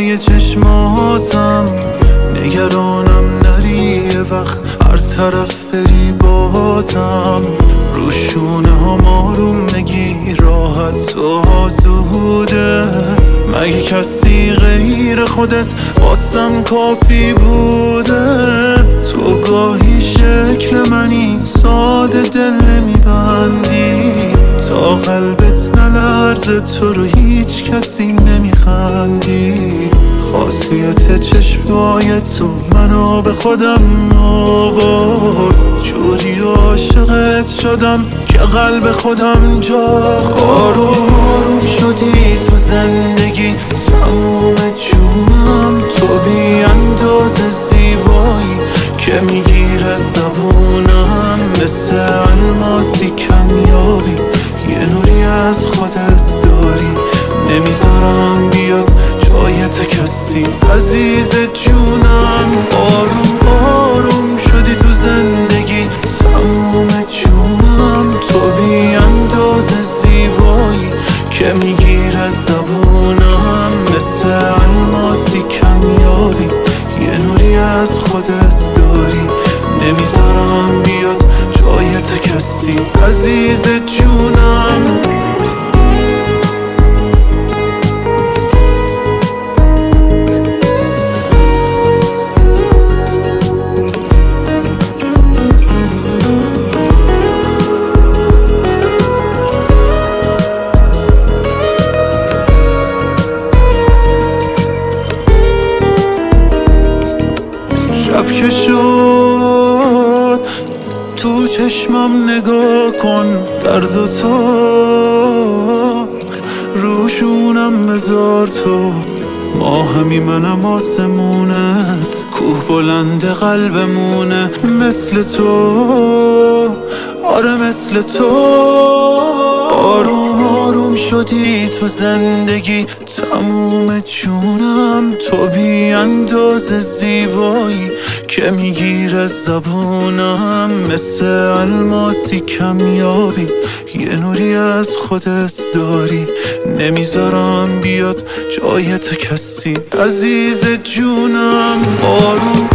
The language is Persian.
توی چشماتم، نگرانم نری یه وقت هر طرف بری باتم. روشونه هم آروم نگی راحت و آسوده، مگه کسی غیر خودت واسم کافی بوده؟ تو گاهی شکل منی ساده دل نمیبندی، تا قلبت نلرزه تو رو هیچ کسی نمیخندی. خاصیت چشمای تو منو به خودم آورد، جوری عاشقت شدم که قلب خودم جا. آروم آروم شدی تو زندگی تموم جونم، تو بی اندازه زیبایی که میگیره زبونم. مثل الماسی کمیابی یه نوری از خودت داری، نمیذارم بیاد جای تو کسی عزیز جونم. آروم آروم شدی تو زندگی تموم جونم، تو بی اندازه زیبایی که میگیره زبونم. مثل الماسی کمیابی یه نوری از خودت داری، نمیذارم بیاد جای تو کسی عزیز جونم. شب که شد تو چشمم نگاه کن، درد و تو روشونم بذار تو. ما همی منم آسمونت، کوه بلند قلبمونه. مثل تو آره مثل تو. آروم آروم شدی تو زندگی تموم جونم، تو بی اندازه زیبایی که میگیره زبونم. مثل الماسی کمیابی یه نوری از خودت داری، نمیذارم بیاد جای تو کسی عزیز جونم. آروم